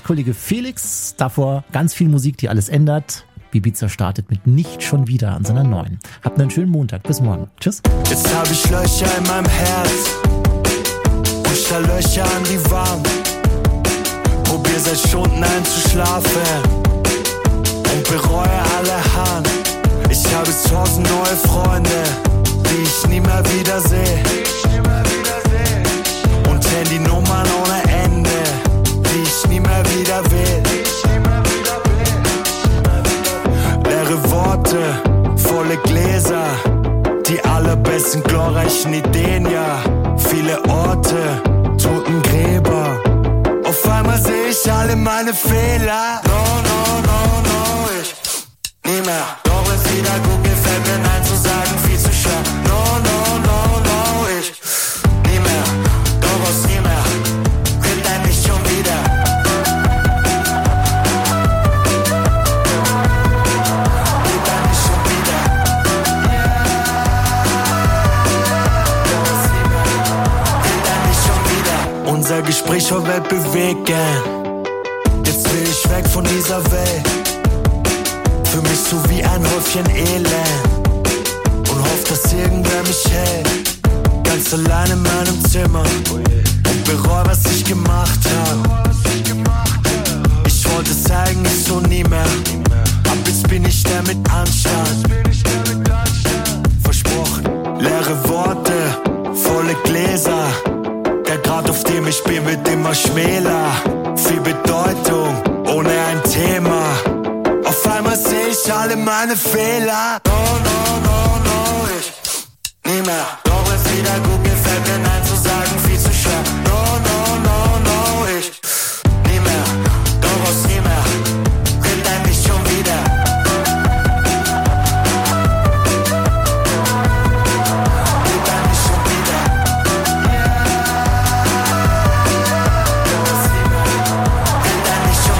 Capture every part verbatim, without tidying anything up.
mit Kollege Felix. Davor ganz viel Musik, die alles ändert. Ibiza startet mit Nicht schon wieder an seiner neuen. Habt einen schönen Montag. Bis morgen. Tschüss. Jetzt hab ich Löcher in meinem Herz und stell Löcher an die Wand. Probier seit Stunden einzuschlafen und bereue allerhand. Ich habe tausend neue Freunde, die ich nie mehr wiedersehe. Und Handynummern ohne Ende, die ich nie mehr wieder will. Leere Worte, volle Gläser, die allerbesten glorreichen Ideen, ja. Viele Orte, Totengräber. Auf einmal sehe ich alle meine Fehler. No, no, no, no, ich nie mehr. Doch wenn's wieder gut gefällt mir Nein zu sagen, viel zu schwer. No, no, no, no, ich nie mehr. Doch was nie mehr. Kommt endlich schon wieder. Kommt endlich schon wieder. Doch was nie mehr. Kommt endlich schon wieder. Unser Gespräch war weltbewegend. Jetzt will ich weg von dieser Welt. Für mich so wie ein Häufchen Elend. Und hoff, dass irgendwer mich hält. Ganz allein in meinem Zimmer. Und bereu, was ich gemacht hab. Ich wollte zeigen, ich so nie mehr. Ab jetzt bin ich der mit Anstand. Versprochen, leere Worte, volle Gläser. Der Grad, auf dem ich bin, wird immer schmäler. Viel Bedeutung, ohne ein Thema. Auf einmal seh ich alle meine Fehler. No, no, no, no, ich nie mehr. Doch wenn's wieder gut gefällt mir Nein zu sagen, viel zu schwer. No, no, no, no, ich nie mehr. Doch was nie mehr. Kommt endlich schon wieder. Kommt endlich schon wieder. Doch was nie mehr. Kommt endlich schon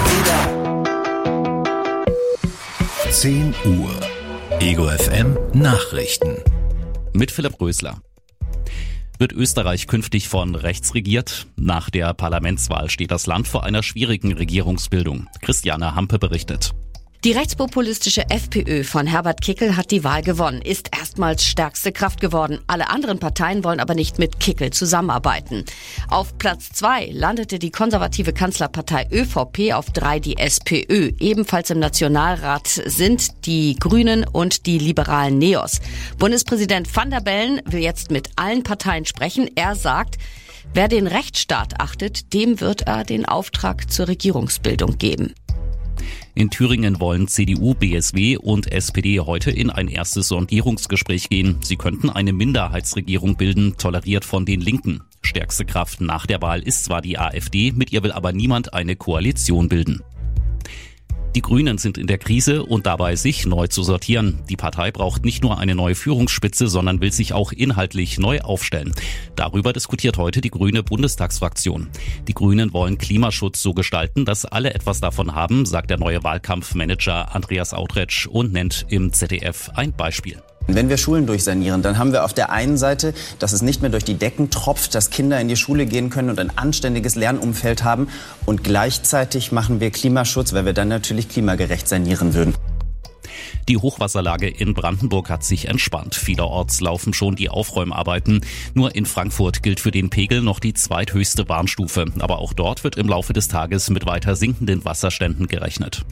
wieder. zehn Uhr. Ego F M Nachrichten. Mit Philipp Rösler. Wird Österreich künftig von rechts regiert? Nach der Parlamentswahl steht das Land vor einer schwierigen Regierungsbildung. Christiane Hampe berichtet. Die rechtspopulistische FPÖ von Herbert Kickl hat die Wahl gewonnen, ist erstmals stärkste Kraft geworden. Alle anderen Parteien wollen aber nicht mit Kickl zusammenarbeiten. Auf Platz zwei landete die konservative Kanzlerpartei ÖVP, auf drei die SPÖ. Ebenfalls im Nationalrat sind die Grünen und die liberalen Neos. Bundespräsident Van der Bellen will jetzt mit allen Parteien sprechen. Er sagt, wer den Rechtsstaat achtet, dem wird er den Auftrag zur Regierungsbildung geben. In Thüringen wollen C D U, B S W und S P D heute in ein erstes Sondierungsgespräch gehen. Sie könnten eine Minderheitsregierung bilden, toleriert von den Linken. Stärkste Kraft nach der Wahl ist zwar die AfD, mit ihr will aber niemand eine Koalition bilden. Die Grünen sind in der Krise und dabei, sich neu zu sortieren. Die Partei braucht nicht nur eine neue Führungsspitze, sondern will sich auch inhaltlich neu aufstellen. Darüber diskutiert heute die grüne Bundestagsfraktion. Die Grünen wollen Klimaschutz so gestalten, dass alle etwas davon haben, sagt der neue Wahlkampfmanager Andreas Autretsch und nennt im Z D F ein Beispiel. Wenn wir Schulen durchsanieren, dann haben wir auf der einen Seite, dass es nicht mehr durch die Decken tropft, dass Kinder in die Schule gehen können und ein anständiges Lernumfeld haben. Und gleichzeitig machen wir Klimaschutz, weil wir dann natürlich klimagerecht sanieren würden. Die Hochwasserlage in Brandenburg hat sich entspannt. Vielerorts laufen schon die Aufräumarbeiten. Nur in Frankfurt gilt für den Pegel noch die zweithöchste Warnstufe. Aber auch dort wird im Laufe des Tages mit weiter sinkenden Wasserständen gerechnet.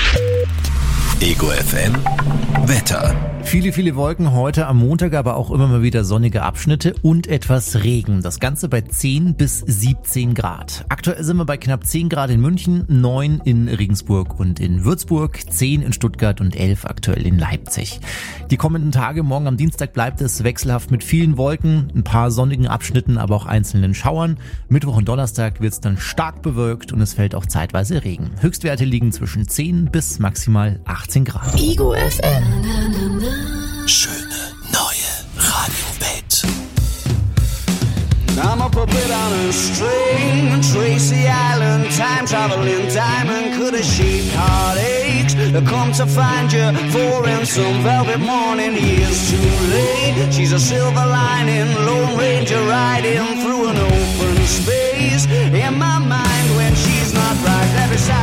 Ego F M Wetter. Viele, viele Wolken heute am Montag, aber auch immer mal wieder sonnige Abschnitte und etwas Regen. Das Ganze bei zehn bis siebzehn Grad. Aktuell sind wir bei knapp zehn Grad in München, neun in Regensburg und in Würzburg, zehn in Stuttgart und elf aktuell in Leipzig. Die kommenden Tage, morgen am Dienstag bleibt es wechselhaft mit vielen Wolken, ein paar sonnigen Abschnitten, aber auch einzelnen Schauern. Mittwoch und Donnerstag wird es dann stark bewölkt und es fällt auch zeitweise Regen. Höchstwerte liegen zwischen zehn bis maximal achtzehn Grad. Ego F M. Schöne neue Radiowelt. I'm a puppet on a string, Tracy Island, time traveling diamond, could have shaped heartaches, come to find you, for in some velvet morning, years too late, she's a silver lining, Lone Ranger riding through an open space, in my mind when she's not right, every side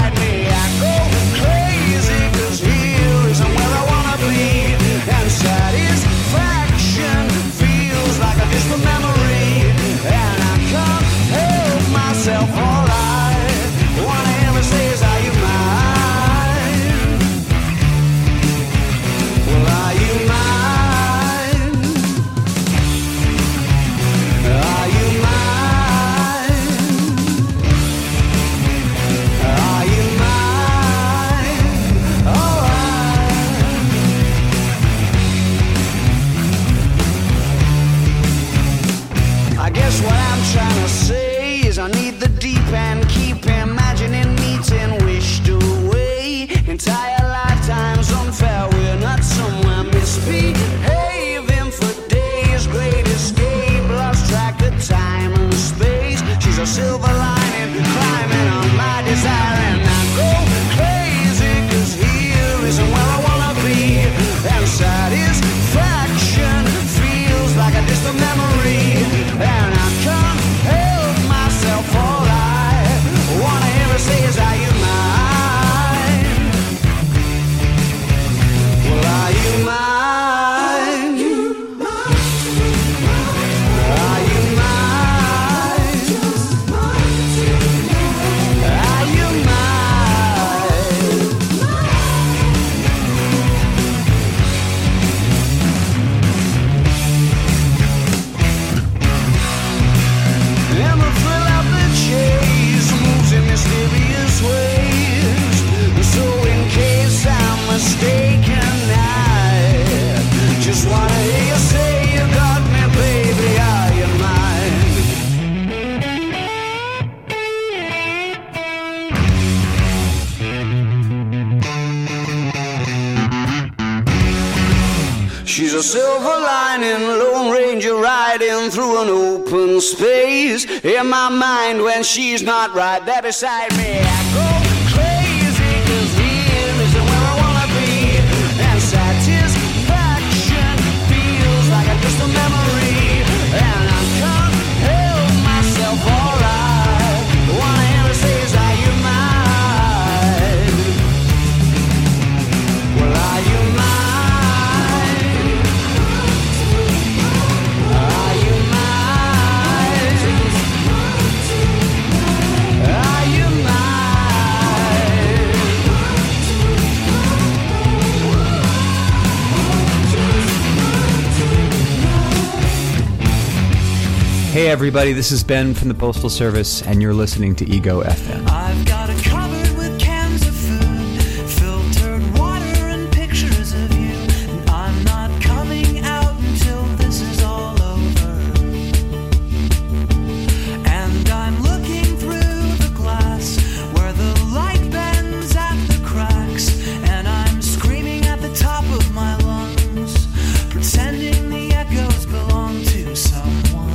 silver lining, Lone Ranger riding through an open space. In my mind when she's not right there beside me, I go crazy, 'cause here isn't where I wanna be. And satisfaction feels like a distant memory, and I can't help myself, alright. One hand say, is are you mine? Well, are you mine? Hey everybody, this is Ben from the Postal Service, and you're listening to Ego F M. I've got a cupboard with cans of food, filtered water and pictures of you, and I'm not coming out until this is all over. And I'm looking through the glass where the light bends at the cracks, and I'm screaming at the top of my lungs, pretending the echoes belong to someone.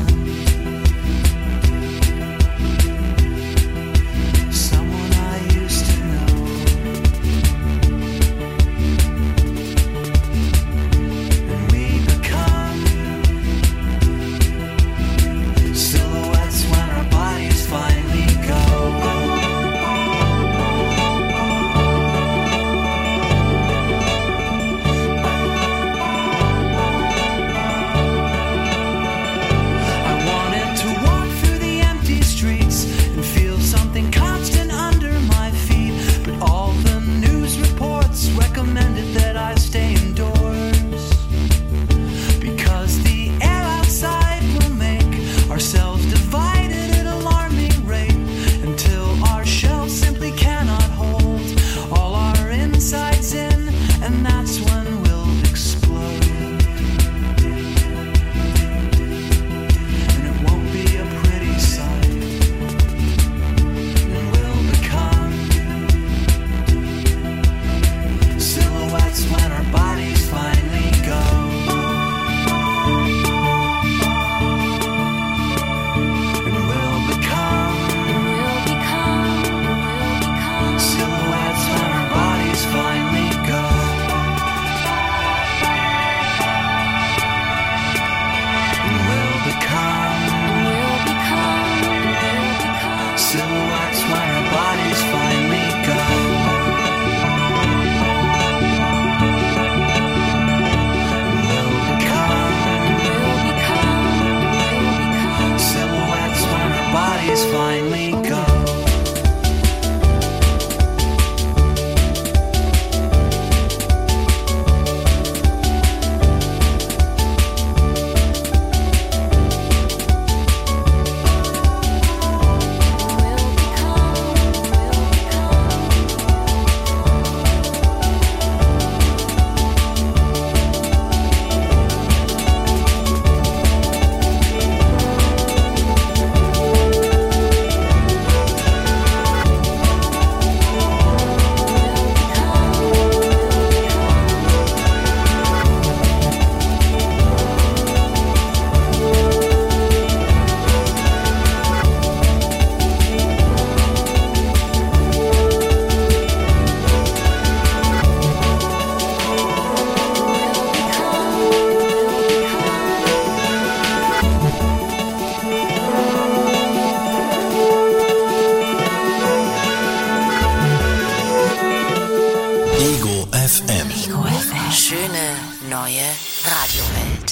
neue Radiowelt.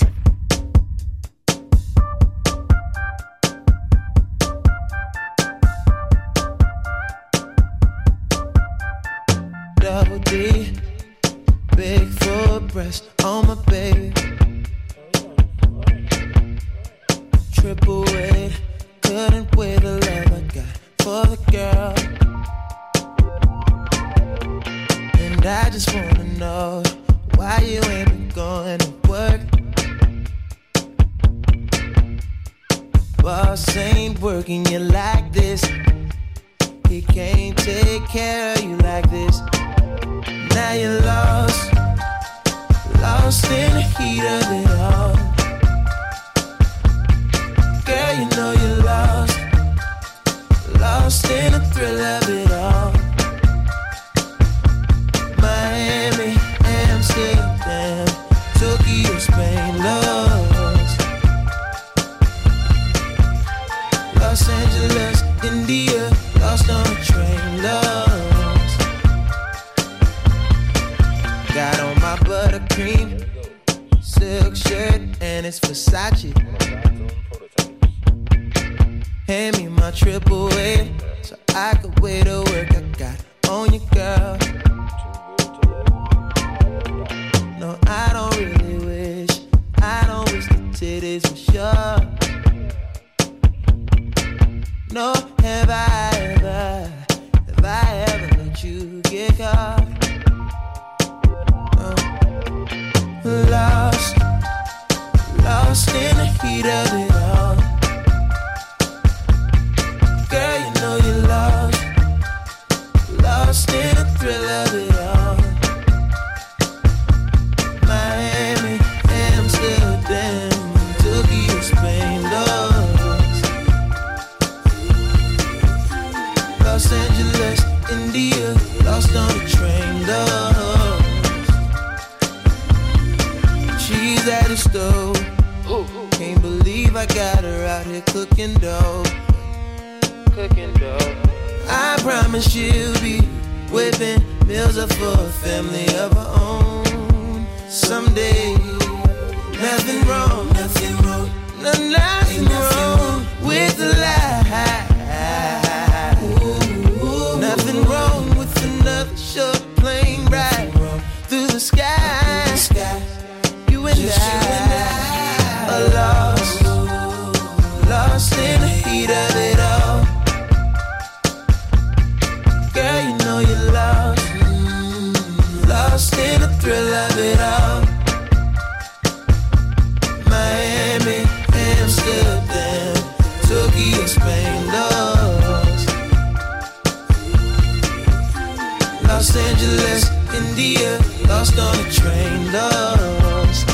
Double D, big full breast on my baby. Triple weight, couldn't weigh the love I got for the girl. And I just wanna know why you ain't been going to work. Boss ain't working you like this. He can't take care of you like this. Now you're lost, lost lost in the heat of it all. Girl, you know you're lost, lost in the thrill of it all. Miami, Amsterdam, Tokyo, Spain, lost. Los Angeles, India, lost on a train, lost. Got on my buttercream silk shirt and it's Versace. Hand me my triple A so I could way to work. I got on you, girl. No, I don't really wish, I don't wish the titties were sure. No, have I ever, have I ever let you get caught? No. Lost, lost in the heat of it all. Girl, you know you're lost, lost in the thrill of it all. Miami, Amsterdam, Tokyo, Spain, lost. Los Angeles, India, lost on the train, lost. She's at the stove, can't believe I got her out here cooking dough. Cooking dough. I promise she'll be whipping meals up for a family of her own someday. Nothing wrong, nothing wrong, no, nothing wrong with the life. Nothing wrong with another short plane ride through the sky. You and I are lost, lost in the heat of it all. Girl, you know you're lost, lost in the thrill of it all. Miami, Amsterdam, Tokyo, Spain, lost. Los Angeles, India, lost on a train, lost.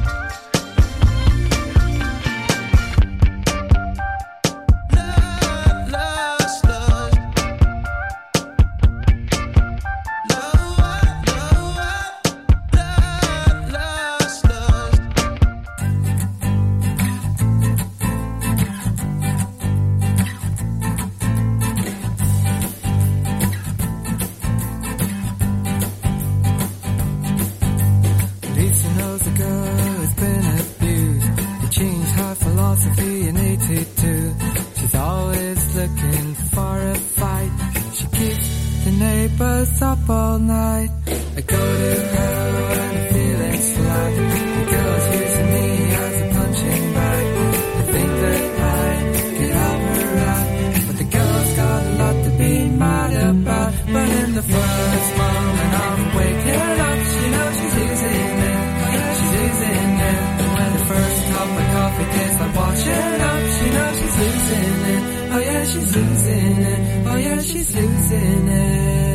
Up all night, I go to her when I'm feeling slack. The girl's using me as a punching bag. I think that I could help her out, but the girl's got a lot to be mad about. But in the first moment of waking up, she knows she's losing it, she's losing it. And when the first cup of coffee tastes like washing up, she knows she's losing it. Oh yeah, she's losing it. Oh yeah, she's losing it.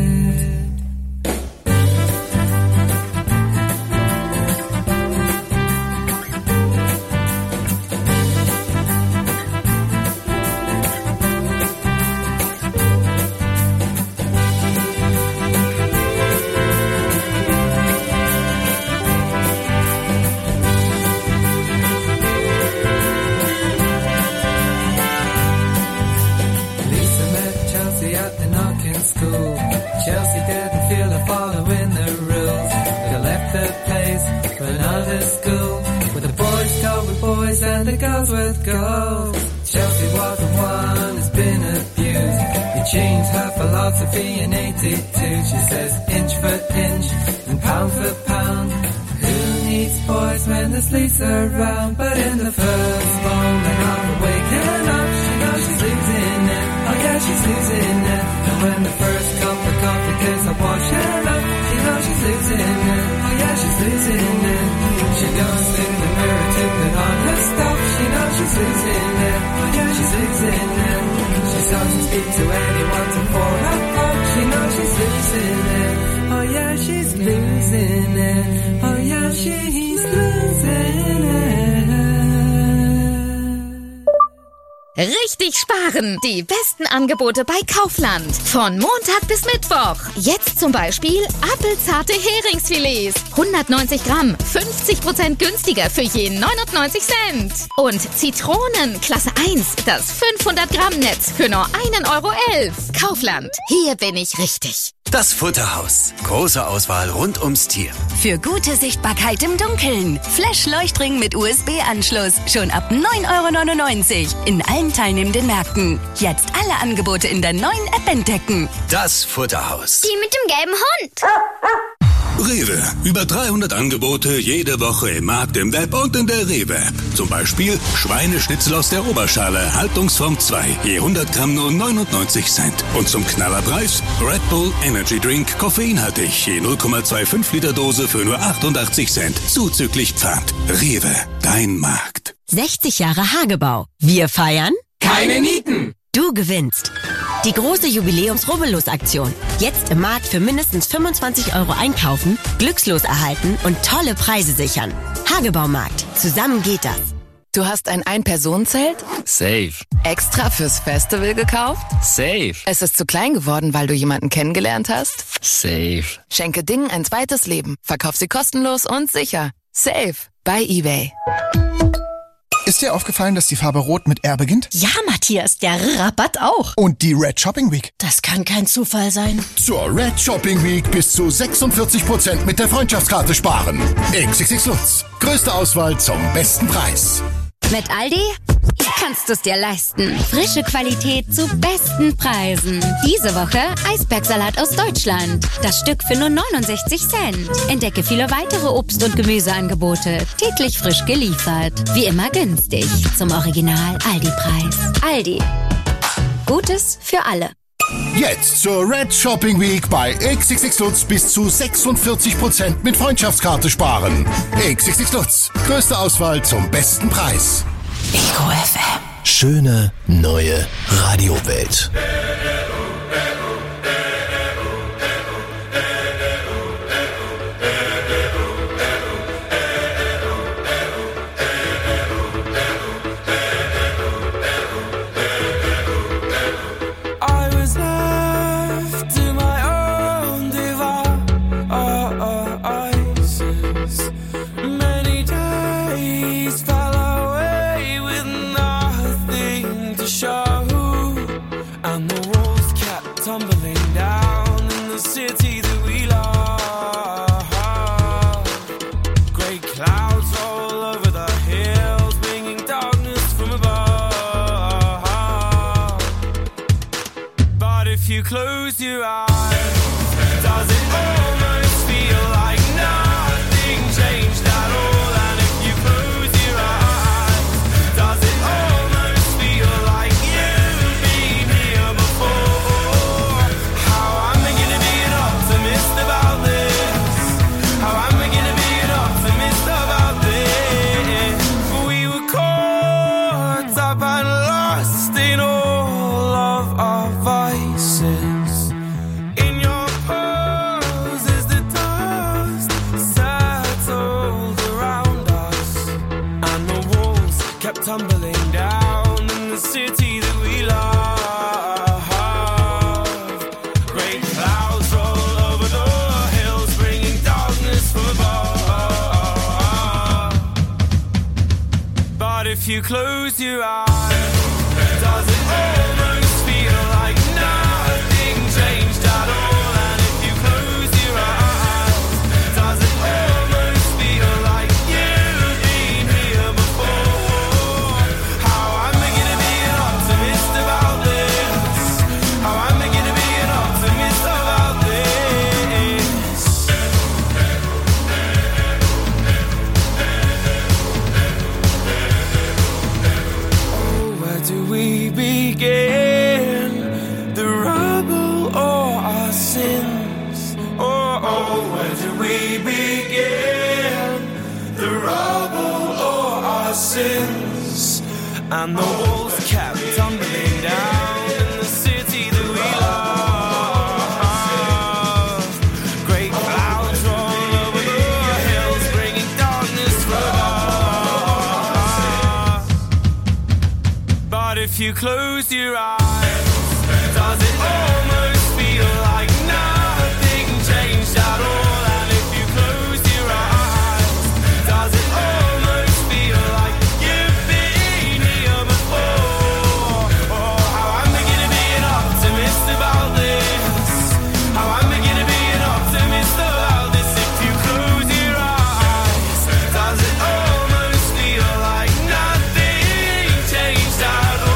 And the girls with girls. Chelsea was the one who's been abused. You changed her philosophy in eighty-two. She says inch for inch and pound for pound. Who needs boys when there's Lisa around? But in the first moment of waking up, she knows she's losing it. Oh yeah, she's losing it. And when the first cup of coffee tastes like washing up, she knows she's losing it. Oh yeah, she's losing it. She goes to the mirror to put on her stuff. She knows she's losing it. Oh yeah, she's losing it. She doesn't speak to anyone to pour her cup. She knows she's losing it. Oh yeah, she's losing it. losing it. Oh yeah, she's losing it. Richtig sparen! Die besten Angebote bei Kaufland. Von Montag bis Mittwoch. Jetzt zum Beispiel apfelzarte Heringsfilets. hundertneunzig Gramm, fünfzig Prozent günstiger für je neunundneunzig Cent. Und Zitronen, Klasse eins, das fünfhundert Gramm Netz für nur einen Euro elf. Kaufland, hier bin ich richtig. Das Futterhaus. Große Auswahl rund ums Tier. Für gute Sichtbarkeit im Dunkeln. Flash-Leuchtring mit U S B-Anschluss. Schon ab neun Euro neunundneunzig. In allen teilnehmenden Märkten. Jetzt alle Angebote in der neuen App entdecken. Das Futterhaus. Die mit dem gelben Hund. Rewe. Über dreihundert Angebote jede Woche im Markt, im Web und in der Rewe-App. Zum Beispiel Schweineschnitzel aus der Oberschale, Haltungsform zwei, je hundert Gramm nur neunundneunzig Cent. Und zum Knallerpreis Red Bull Energy Drink, koffeinhaltig, je null Komma fünfundzwanzig Liter Dose für nur achtundachtzig Cent. Zuzüglich Pfand. Rewe, dein Markt. sechzig Jahre Hagebau. Wir feiern? Keine Nieten! Du gewinnst. Die große Jubiläums-Rubbellos-Aktion. Jetzt im Markt für mindestens fünfundzwanzig Euro einkaufen, Glückslos erhalten und tolle Preise sichern. Hagebaumarkt. Zusammen geht das. Du hast ein Ein-Personen-Zelt? Safe. Extra fürs Festival gekauft? Safe. Es ist zu klein geworden, weil du jemanden kennengelernt hast? Safe. Schenke Dingen ein zweites Leben. Verkauf sie kostenlos und sicher. Safe. Bei eBay. Ist dir aufgefallen, dass die Farbe Rot mit R beginnt? Ja, Matthias, der Rabatt auch. Und die Red Shopping Week? Das kann kein Zufall sein. Zur Red Shopping Week bis zu sechsundvierzig Prozent mit der Freundschaftskarte sparen. X X X Lutz. Größte Auswahl zum besten Preis. Mit Aldi kannst du es dir leisten. Frische Qualität zu besten Preisen. Diese Woche Eisbergsalat aus Deutschland. Das Stück für nur neunundsechzig Cent. Entdecke viele weitere Obst- und Gemüseangebote. Täglich frisch geliefert. Wie immer günstig. Zum Original Aldi-Preis. Aldi. Gutes für alle. Jetzt zur Red Shopping Week bei X X X Lutz bis zu sechsundvierzig Prozent mit Freundschaftskarte sparen. X X X Lutz. Größte Auswahl zum besten Preis. Ego F M. Schöne neue Radiowelt. Close your eyes. Does it almost feel like nothing changed at all? And if you close your eyes, does it almost feel like you've been here before? How am I gonna be an optimist about this? How am I gonna be an optimist about this? We were caught up and lost in all of our vices. Tumbling down in the city that we love. Great clouds roll over the hills, bringing darkness from above. But if you close your eyes, does it almost feel like nothing changed at all? And if you close your eyes, does it almost feel like you've been here before? Sins and the walls kept tumbling down in the city that we love. Great clouds roll you close your eyes, does it almost feel like nothing changed at all? And if you close your eyes, does it almost feel like you've been here before? Oh, how I'm beginning to be an optimist about this. How I'm beginning to be an optimist about this. If you close your eyes, does it almost feel like nothing changed at all?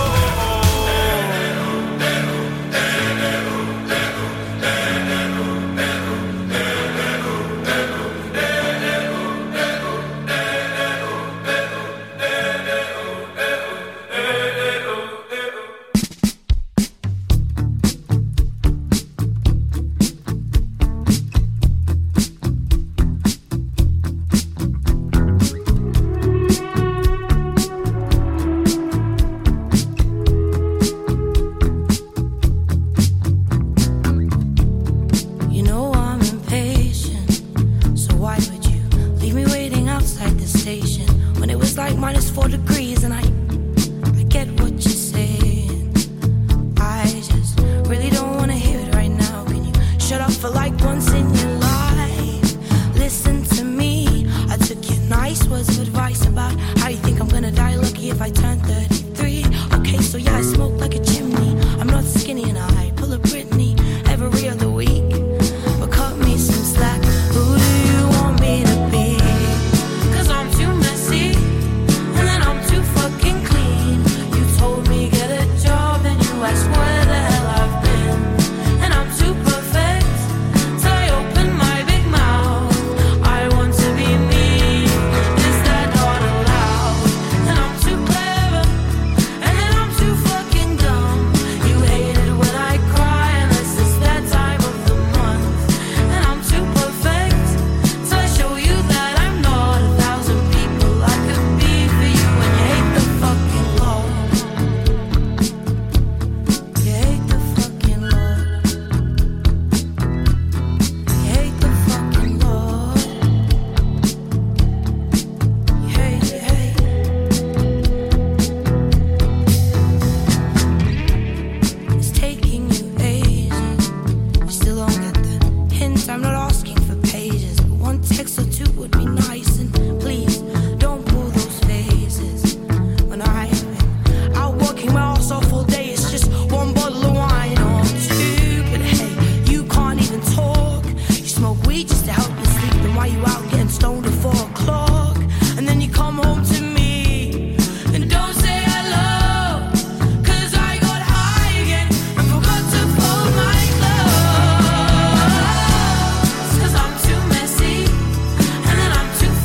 You know I'm impatient, so why would you leave me waiting outside the station when it was like minus four degrees? And I, I get what you're saying. I just really don't wanna hear it right now. Can you shut up for like once in your life? Listen to me. I took your nice words of advice about how you think I'm gonna die lucky if I turn thirty-three. Okay, so yeah, I smoke like a chimney. I'm not skinny and I pull a Britney every other week. But cut me some slack. Who do you want me to be? 'Cause I'm too messy, and then I'm too fucking clean. You told me get a job, and you asked where the hell I've been. And I'm too perfect, so I open my big mouth. I want to be me, is that not allowed? And I'm too clever, and then I'm too fucking dumb. You hate it when I cry, unless it's that time of the month. And I'm too perfect, so I show you that I'm not a thousand people I could be for you. And you hate the fucking Lord. You hate the fucking Lord. You hate the fucking Lord. You hate, you hate. It's taking you ages. You still don't get the hint. I'm not asking for pages, but one text or two would be nice. And please don't pull those phases. When I've been out working my ass off all day, it's just one bottle of wine or two. But hey, you can't even talk. You smoke weed just to help you sleep. Then why you out getting stoned at four o'clock? And then you come home to me and don't say hello. 'Cause I got high again and forgot to fold my clothes. 'Cause I'm too messy, and then I'm too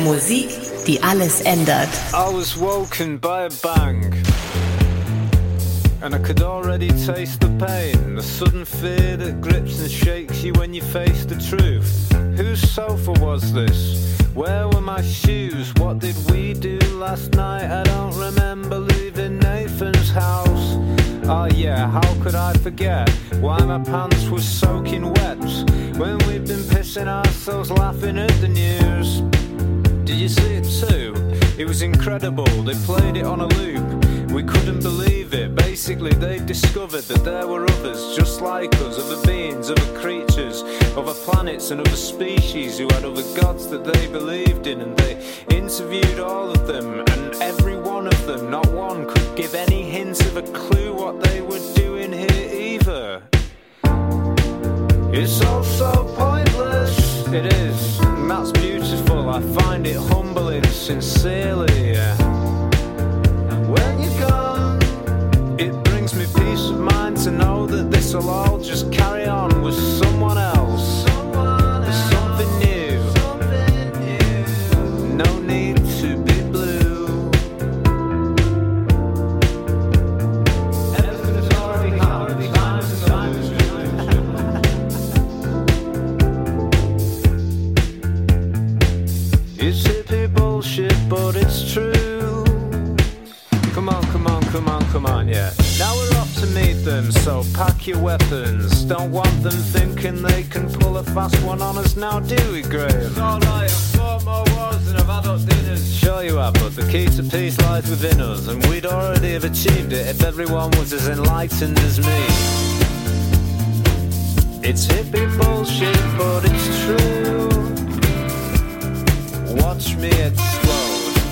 Musik, die alles ändert. I was woken by a bang. And I could already taste the pain, the sudden fear that grips and shakes you when you face the truth. Whose sofa was this? Where were my shoes? What did we do last night? I don't remember leaving Nathan's house. Oh yeah, how could I forget why my pants were soaking wet when we'd been pissing ourselves laughing at the news? Did you see it too? It was incredible, they played it on a loop. We couldn't believe it. Basically they discovered that there were others just like us, other beings, other creatures, other planets and other species who had other gods that they believed in, and they interviewed all of them, and every one of them, not one could give any hint of a clue what they were doing here either. It's all so pointless, it is, and that's beautiful. I find it humbling, sincerely, yeah. When you're gone, it brings me peace of mind to know that this'll all just carry on with someone else, with something new. No need to be blue. Everything's already happened. It's hippie bullshit, but it's true. Come on, come on, come on, come on, yeah. Now we're off to meet them, so pack your weapons. Don't want them thinking they can pull a fast one on us now, do we, Graham? It's alright, I've fought more wars than I've had up dinners. Sure you have, but the key to peace lies within us, and we'd already have achieved it if everyone was as enlightened as me. It's hippie bullshit, but it's true. Watch me explode.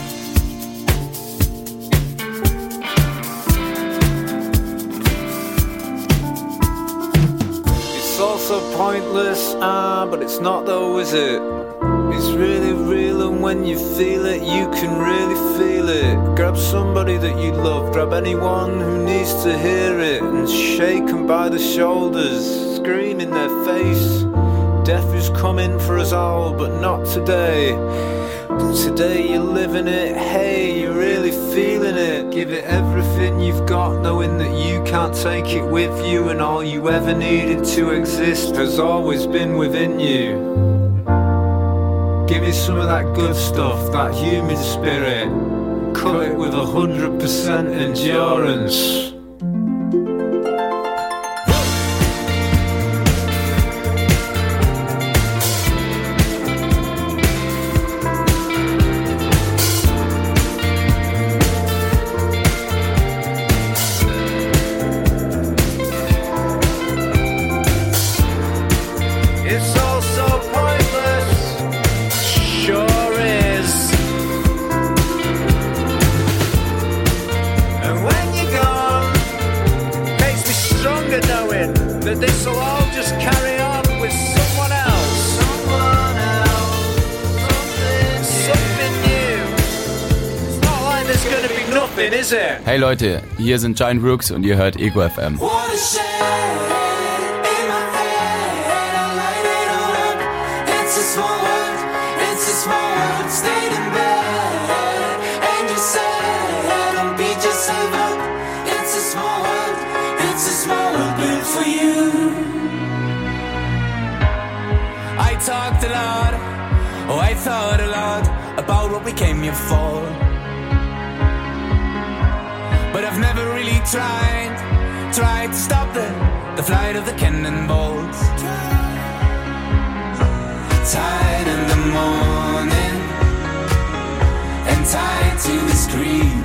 Also pointless, ah, but it's not though, is it? It's really real, and when you feel it, you can really feel it. Grab somebody that you love, grab anyone who needs to hear it, and shake them by the shoulders, scream in their face. Death is coming for us all, but not today. Today you're living it, hey, you're really feeling it. Give it everything you've got, knowing that you can't take it with you, and all you ever needed to exist has always been within you. Give me some of that good stuff, that human spirit. Cut it with a hundred percent endurance. This'll all just carry on with someone else. Someone else. Something, something new. It's not like there's gonna be nothing, is it? Hey Leute, hier sind Giant Rooks und ihr hört Ego F M. I talked a lot, oh I thought a lot about what we came here for. But I've never really tried, tried to stop the, the flight of the cannonballs. Tired in the morning, and tied to the screen.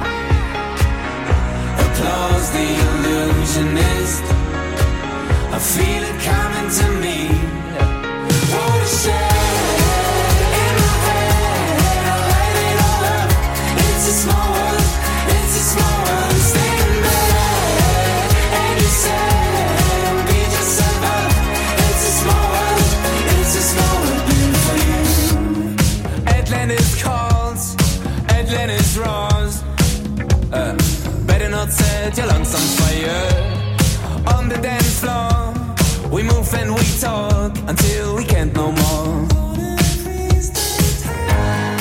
Applause the illusionist, I feel it coming to me. What a shame. In my head, I light it all up. It's a small world, it's a small world. Staying there, and you said, don't beat yourself up. It's a small world, it's a small world built for you. Atlantis calls, Atlantis roars. Uh, better not set your lungs on fire. On the dance floor, we move and we talk until we can't no more.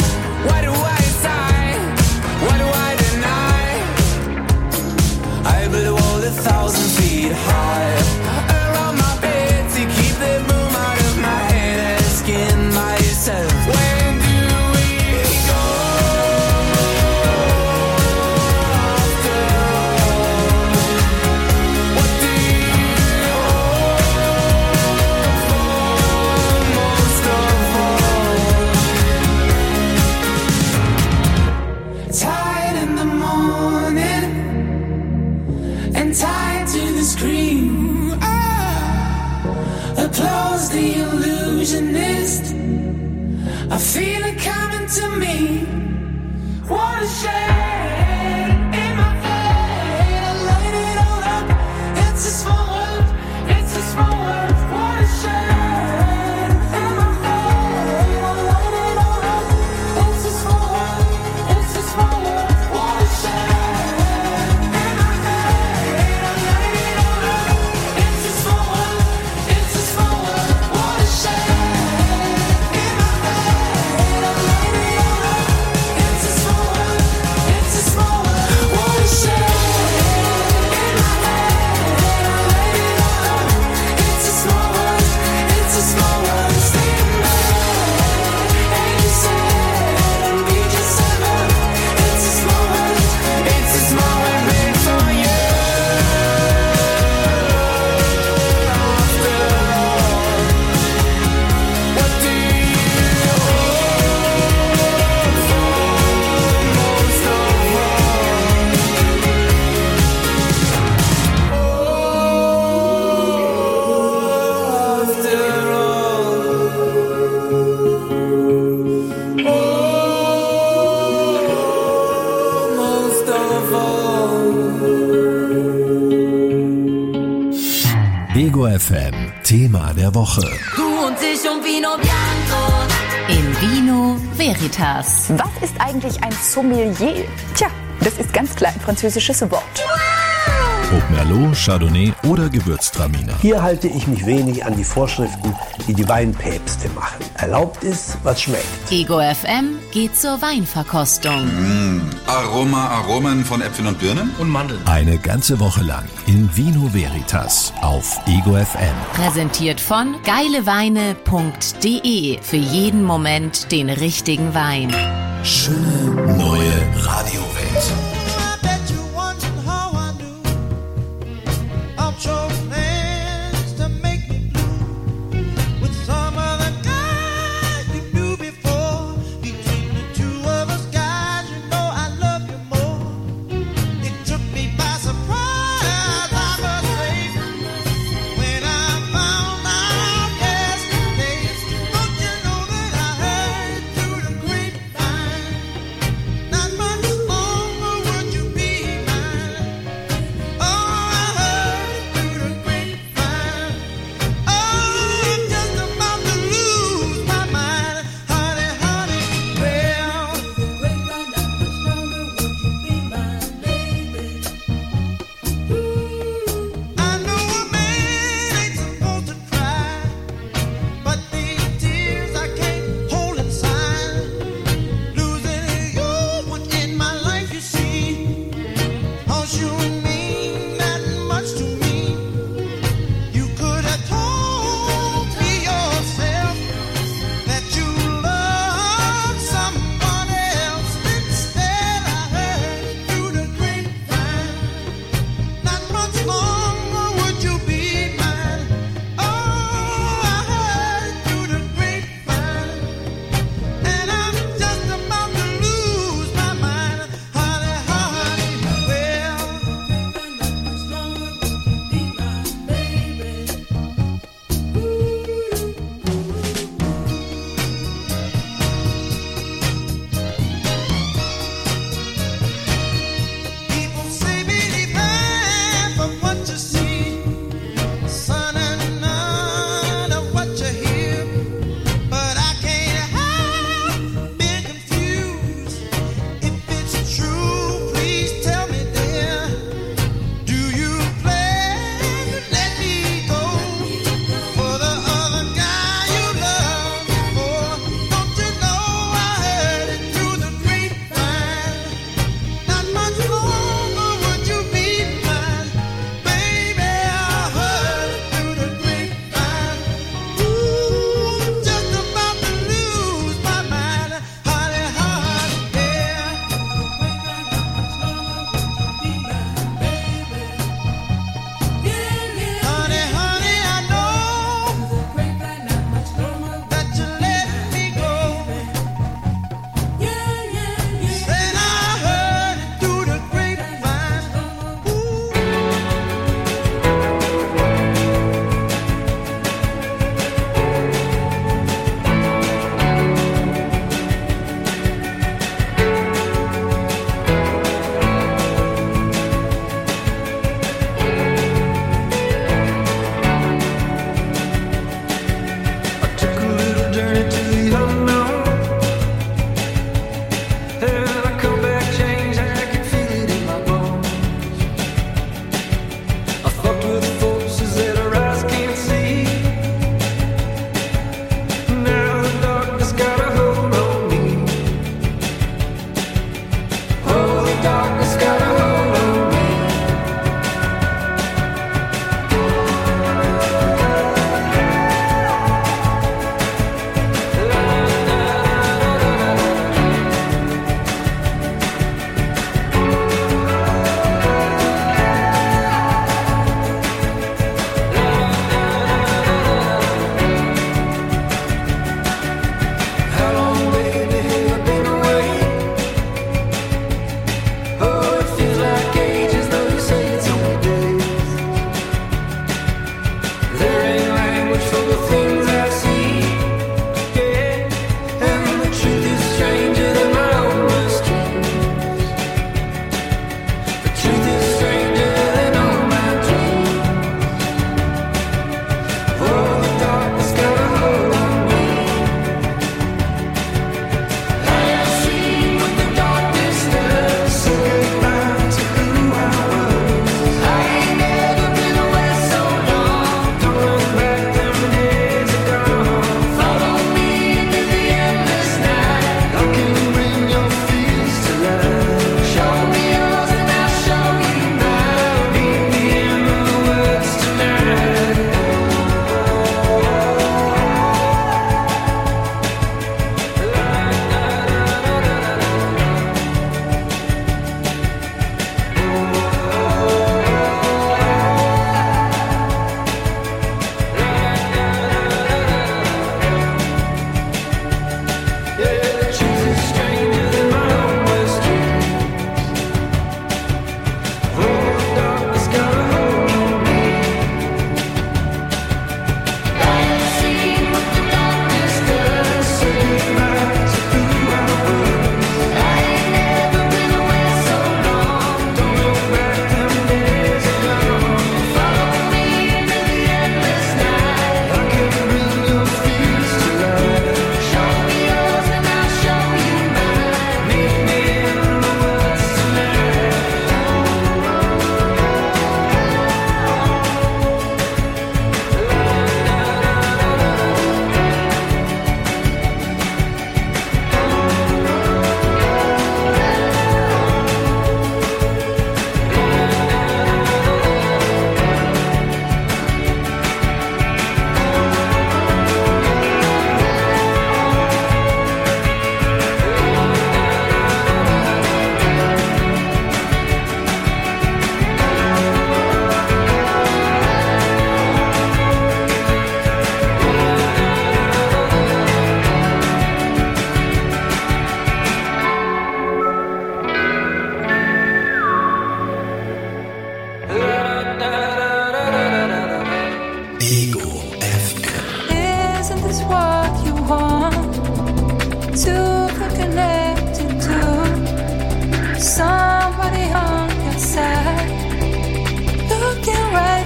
feel it coming to me. What a shame. In my head, I light it all up. It's a small world, it's a small world. What a shame. In my head, I light it all up. It's a small world, it's a small world. What a shame. In my head, I light it all up. It's a small world, it's a small world. What a shame. Ego F M, Thema der Woche. Du und ich und Vino Bianco. In Vino Veritas. Was ist eigentlich ein Sommelier? Tja, das ist ganz klar ein französisches Wort. Ob Merlot, Chardonnay oder Gewürztraminer. Hier halte ich mich wenig an die Vorschriften, die die Weinpäpste machen. Erlaubt ist, was schmeckt. Ego F M geht zur Weinverkostung. Mmh, Aroma, Aromen von Äpfeln und Birnen und Mandeln. Eine ganze Woche lang in Vino Veritas auf Ego F M. Präsentiert von geileweine punkt de. Für jeden Moment den richtigen Wein. Schöne neue Radiowelt. super connected to somebody on your side, looking right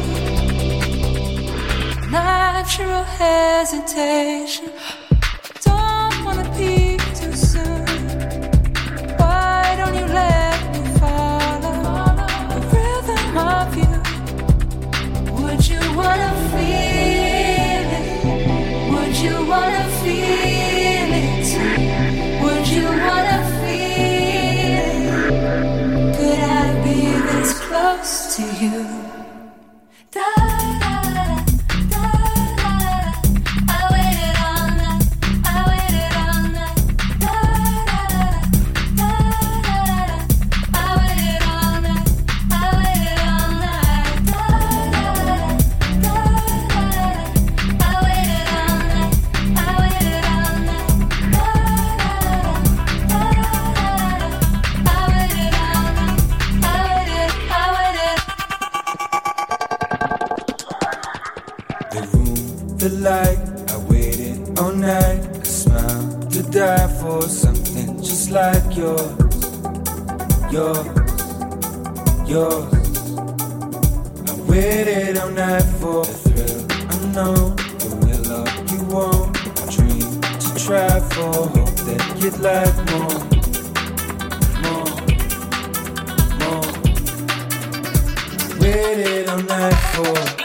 through natural hesitation. Don't wanna peek too soon. Why don't you let me follow the rhythm of you? Would you wanna feel it? Would you wanna feel it? Would you wanna feel it? Could I be this close to you? The light, I waited all night. A smile to die for, something just like yours, yours, yours. I waited all night for the thrill unknown, the will of you won't. A dream to try for, hope that you'd like more, more, more. Waited all night for.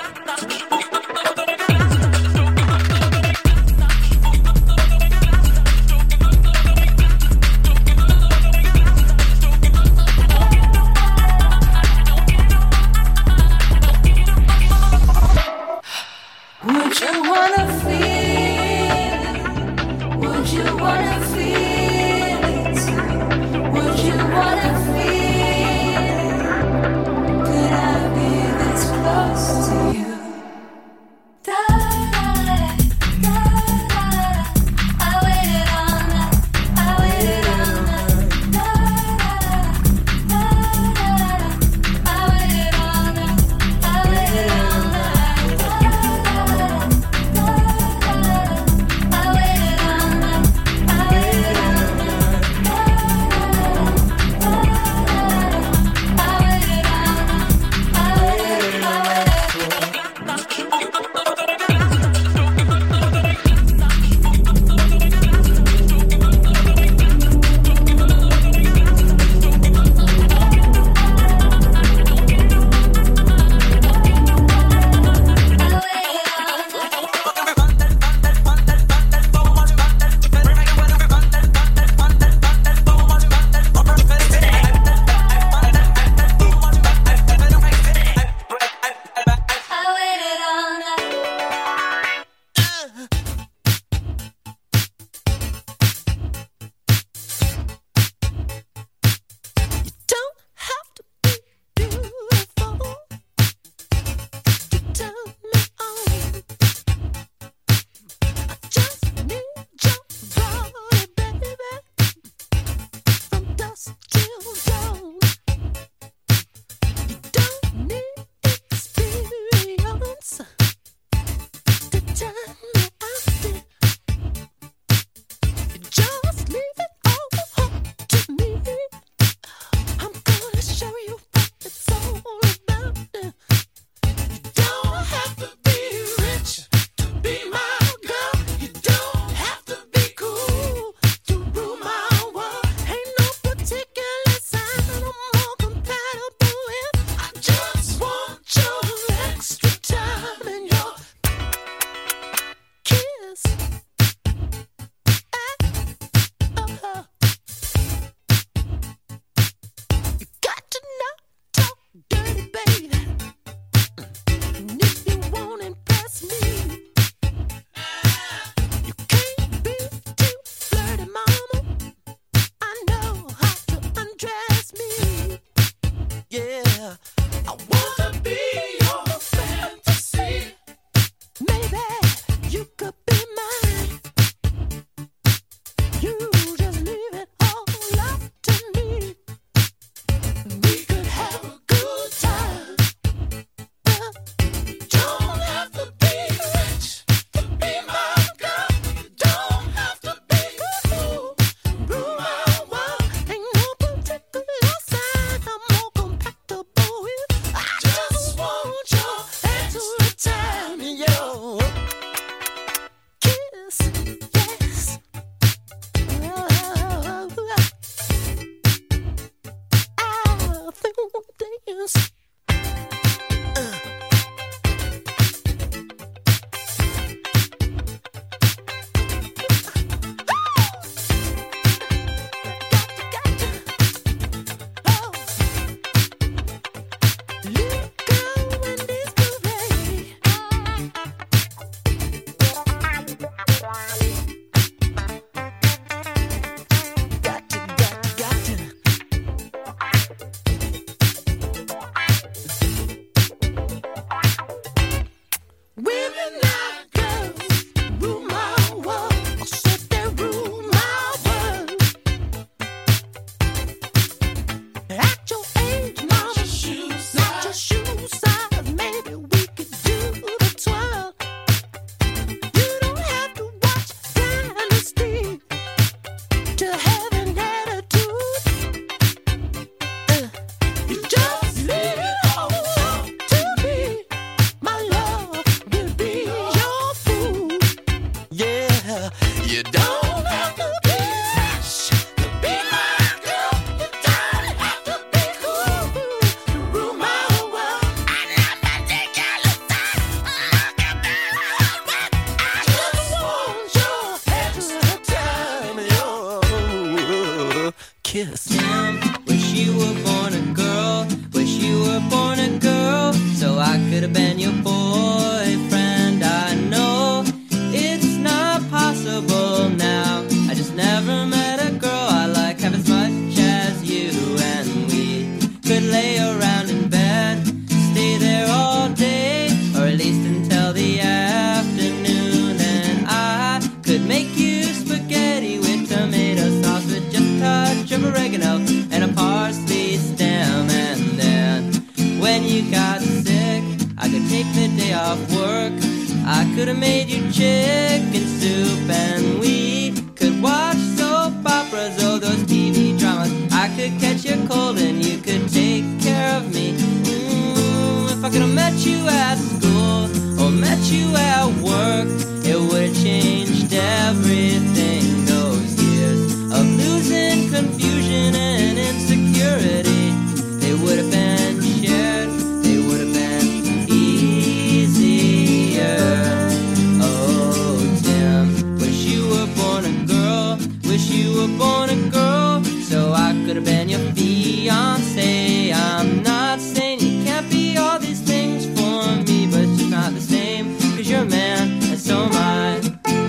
You don't have to be rich to be my girl. You don't have to be cool to rule my whole world. I never take your time. Look at me, I just want your extra time. Your kiss. Damn, wish you were born a girl. Wish you were born a girl, so I could have been your boyfriend. I know it's not possible now. I just never met a girl I like half as much as you. And we could lay around in bed, stay there all day, or at least until the afternoon. And I could make you spaghetti with tomato sauce with just a touch of oregano and a parsley stem. And then when you got sick, I could take the day off work. I could have made you chicken soup, and we could watch soap operas, oh those T V dramas. I could catch your cold and you could take care of me. Mm, if I could have met you at school or met you at work, it would have changed everything. Those years of losing, confusion and insecurity, they would have been shared, they would have been easier. Oh, Tim, wish you were born a girl, wish you were born a girl, so I could have been your fiancé. I'm not saying you can't be all these things for me, but it's just not the same, cause you're a man and so am I.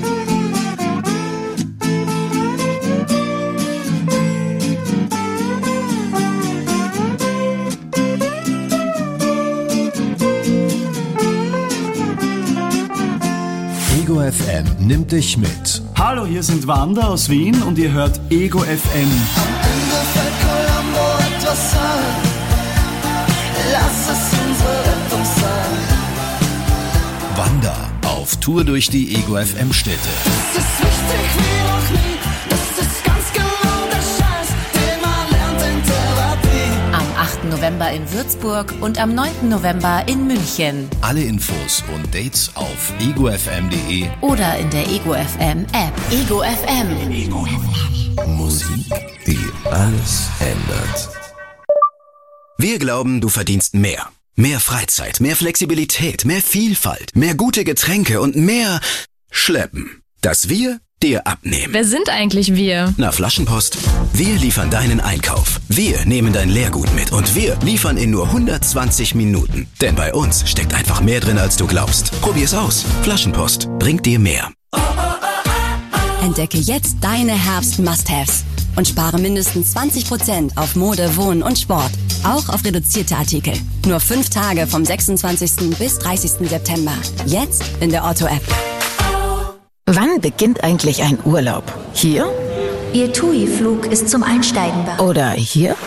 Ego F M nimmt dich mit. Hallo, hier sind Wanda aus Wien und ihr hört Ego F M. Am Ende fällt Columbo etwas ein. Lass es unsere Rettung sein. Wanda auf Tour durch die Ego F M Städte. Es ist wichtig wie noch nie. Das ist ganz genau der Scheiß, den man lernt in Therapie. Am achten November in Würzburg und am neunten November in München. Alle Infos und Dates auf ego f m punkt de Oder in der Ego F M App. Ego F M. Ego F M. Musik, die alles ändert. Wir glauben, du verdienst mehr. Mehr Freizeit, mehr Flexibilität, mehr Vielfalt, mehr gute Getränke und mehr Schleppen. Das wir dir abnehmen. Wer sind eigentlich wir? Na, Flaschenpost. Wir liefern deinen Einkauf. Wir nehmen dein Leergut mit und wir liefern in nur hundertzwanzig Minuten. Denn bei uns steckt einfach mehr drin, als du glaubst. Probier's aus. Flaschenpost bringt dir mehr. Entdecke jetzt deine Herbst-Must-Haves und spare mindestens zwanzig Prozent auf Mode, Wohnen und Sport. Auch auf reduzierte Artikel. Nur fünf Tage vom sechsundzwanzigsten bis dreißigsten September. Jetzt in der Otto-App. Wann beginnt eigentlich ein Urlaub? Hier? Ihr T U I-Flug ist zum Einsteigen bereit. Oder hier?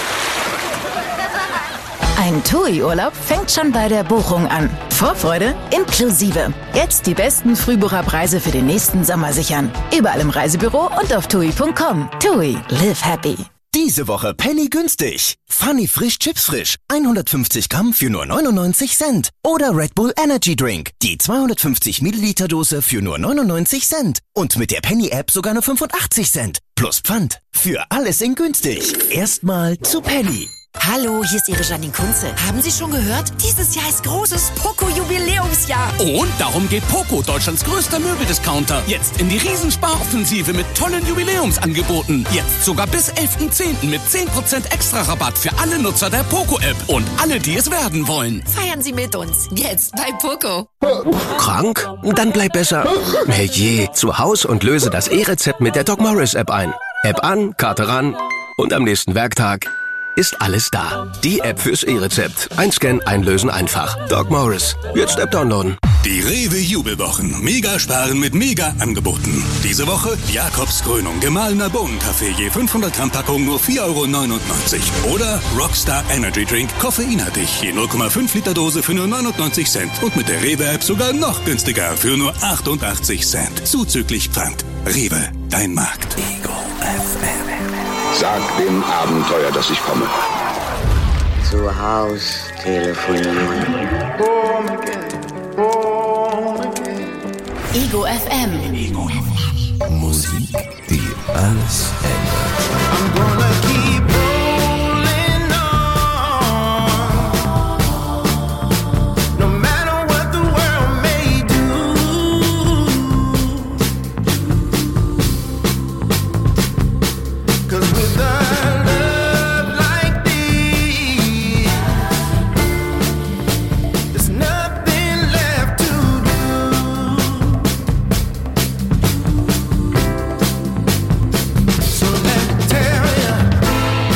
Ein T U I-Urlaub fängt schon bei der Buchung an. Vorfreude inklusive. Jetzt die besten Frühbucherpreise für den nächsten Sommer sichern. Überall im Reisebüro und auf tui punkt com. T U I, live happy. Diese Woche Penny günstig. Funny Frisch Chips Frisch. hundertfünfzig Gramm für nur neunundneunzig Cent. Oder Red Bull Energy Drink. Die zweihundertfünfzig Milliliter Dose für nur neunundneunzig Cent. Und mit der Penny App sogar nur fünfundachtzig Cent. Plus Pfand. Für alles in günstig. Erstmal zu Penny. Hallo, hier ist Ihre Janine Kunze. Haben Sie schon gehört? Dieses Jahr ist großes Poco-Jubiläumsjahr. Und darum geht Poco, Deutschlands größter Möbeldiscounter, jetzt in die Riesensparoffensive mit tollen Jubiläumsangeboten. Jetzt sogar bis elften zehnten mit zehn Prozent extra Rabatt für alle Nutzer der Poco-App und alle, die es werden wollen. Feiern Sie mit uns, jetzt bei Poco. Krank? Dann bleib besser, herrje, zu Haus und löse das E-Rezept mit der Doc Morris App ein. App an, Karte ran und am nächsten Werktag ist alles da. Die App fürs E-Rezept. Einscannen, einlösen einfach. Doc Morris. Jetzt App downloaden. Die Rewe Jubelwochen. Mega sparen mit mega Angeboten. Diese Woche Jakobskrönung. Gemahlener Bohnenkaffee je fünfhundert Gramm Packung nur vier Euro neunundneunzig. Oder Rockstar Energy Drink koffeinhaltig je null Komma fünf Liter Dose für nur neunundneunzig Cent. Und mit der Rewe App sogar noch günstiger für nur achtundachtzig Cent. Zuzüglich Pfand. Rewe, dein Markt. Ego F M. Sag dem Abenteuer, dass ich komme. Zu Haus telefonieren. Ego F M. Ego F M. Musik, die alles ändert. I'm gonna keep rolling on, no matter what the world may do. 'Cause with a love like this, there's nothing left to do. So let me tell you.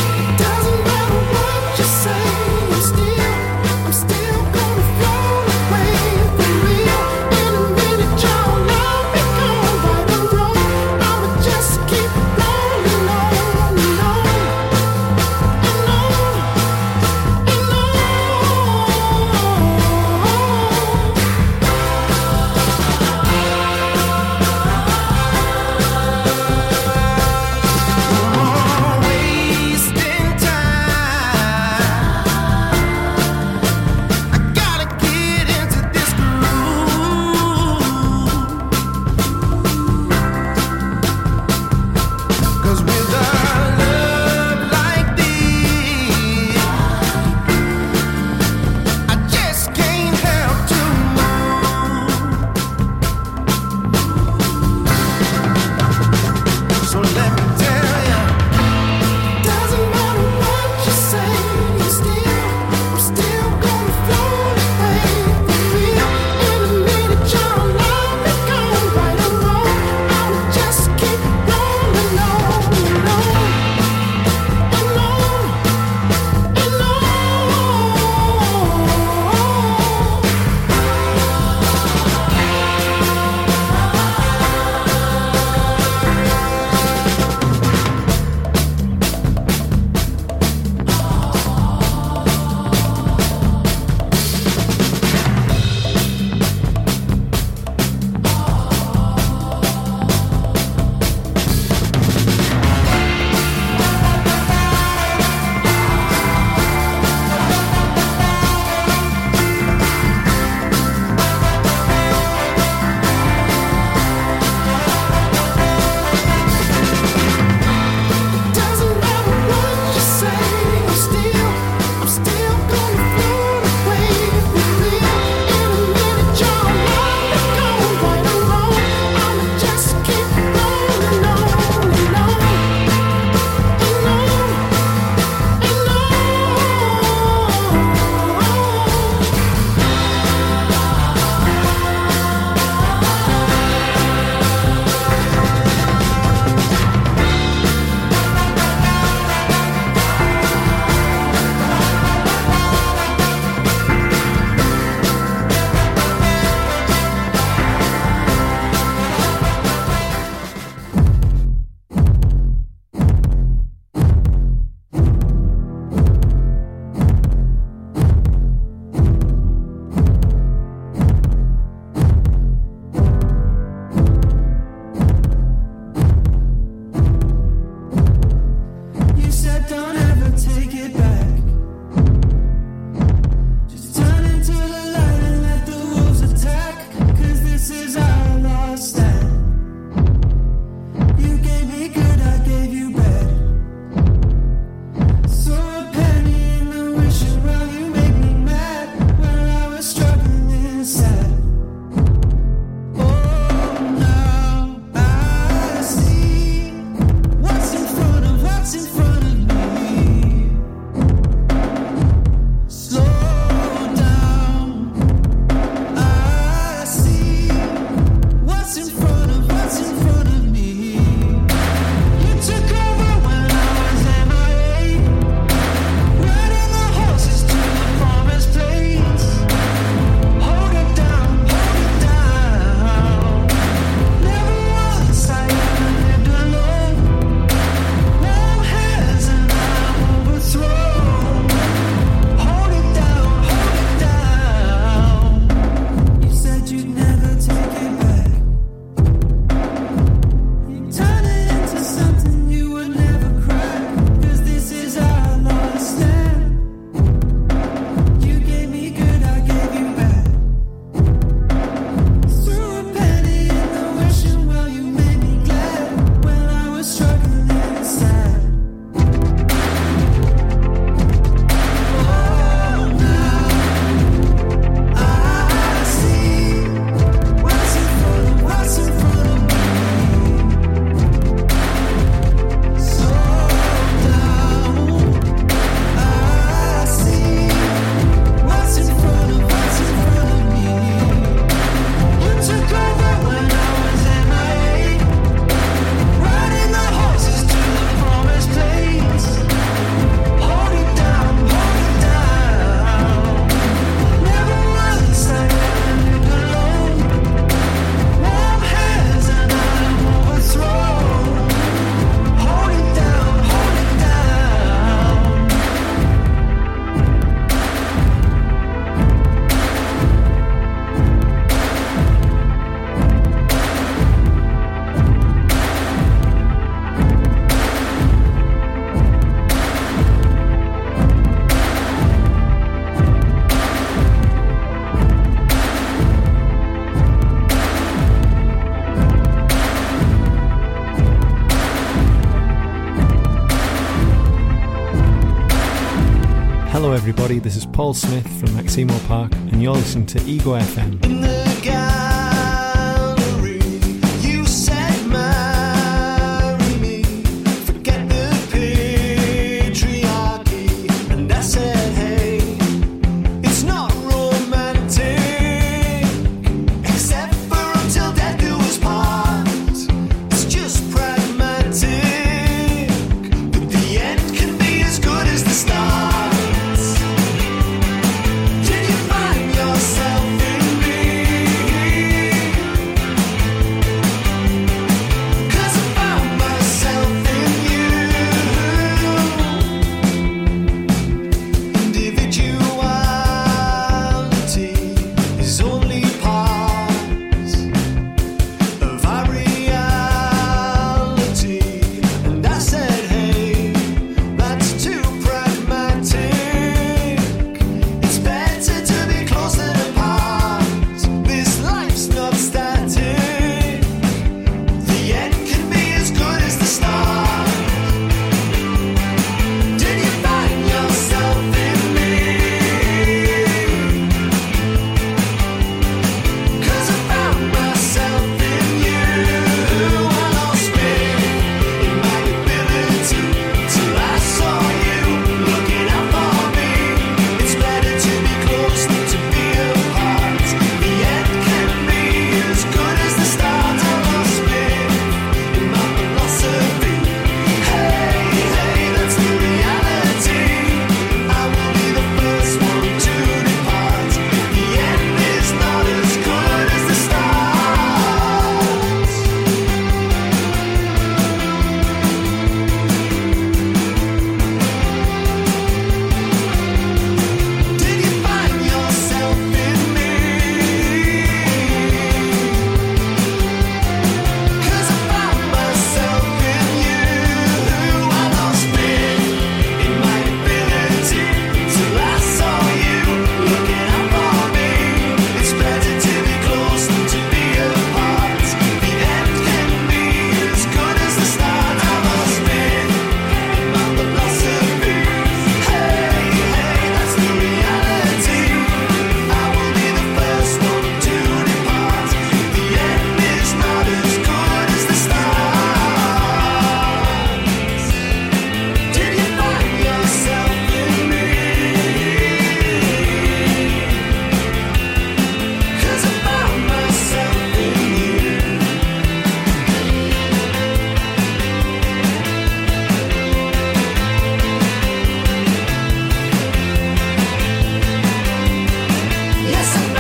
everybody, this is Paul Smith from Maximo Park, and you're listening to Ego F M.